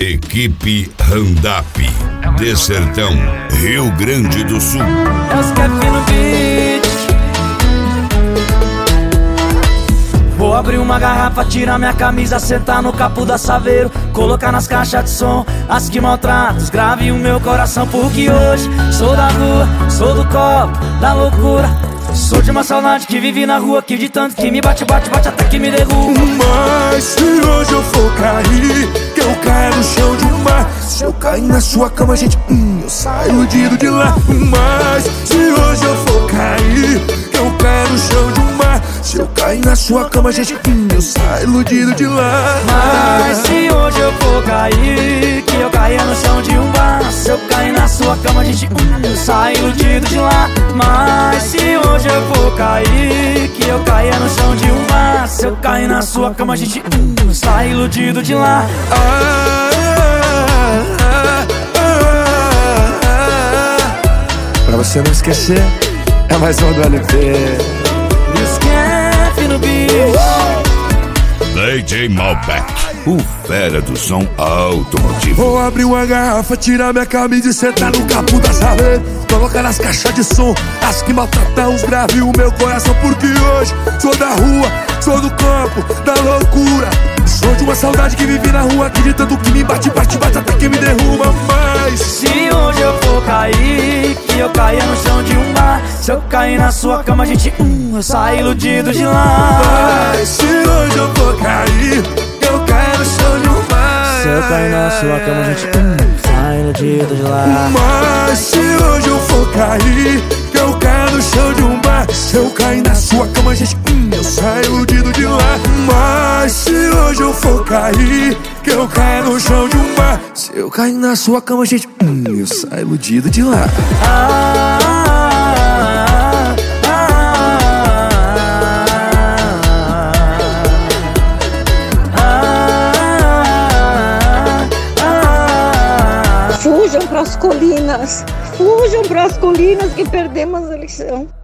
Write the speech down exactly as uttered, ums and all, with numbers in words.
Equipe Randap, de Sertão, Rio Grande do Sul. É os Kevin no beat. Vou abrir uma garrafa, tirar minha camisa, sentar no capo da Saveiro, colocar nas caixas de som as que maltratam, grave o meu coração. Porque hoje sou da rua, sou do copo, da loucura. Sou de uma saudade que vive na rua, que de tanto que me bate, bate, bate até que me derruba. Mas se hoje eu for cair, que eu caia no chão de um mar. Se eu cair na sua cama, gente, hum, eu saio iludido de lá. Mas se hoje eu for cair, que eu caia no chão de um mar. Se eu cair na sua cama, gente, hum, eu saio iludido de lá. Mas se hoje eu for cair, que eu caia no chão de um bar. Se eu cair na sua cama, gente, hum, eu saio iludido de lá. Mas se hoje eu for cair, que eu caia no chão de um bar. Se eu cair na sua cama, gente, hum, eu saio iludido de lá. Ah, ah, ah, ah. Pra você não esquecer, é mais um do L P. Esquece no beat. D J Malbec, o fera do som automotivo. Vou abrir uma garrafa, tirar minha camisa e sentar no capo da Saveiro, colocar nas caixas de som as que maltratam os graves e o meu coração. Porque hoje sou da rua, sou do campo, da loucura. Sou de uma saudade que vive na rua, que de tanto que me bate, bate, bate até que me derruba. Mas se hoje eu for cair, que eu caia no chão de um bar. Se eu cair na sua cama, gente, hum, eu saio iludido de lá. Mas se hoje eu for cair, que eu caia no chão de um bar. Se eu cair na sua cama, gente, hum, saio iludido de lá. Mas se hoje eu for cair, que eu caia no chão de um bar. Se eu cair na sua cama, gente, hum, eu saio iludido de lá. Mas se hoje eu for cair, que eu caia no chão de um bar. Se eu cair na sua cama, gente, hum, eu saio iludido de lá. Ah, ah, ah, ah. Fujam para as colinas, fujam para as colinas que perdemos a eleição.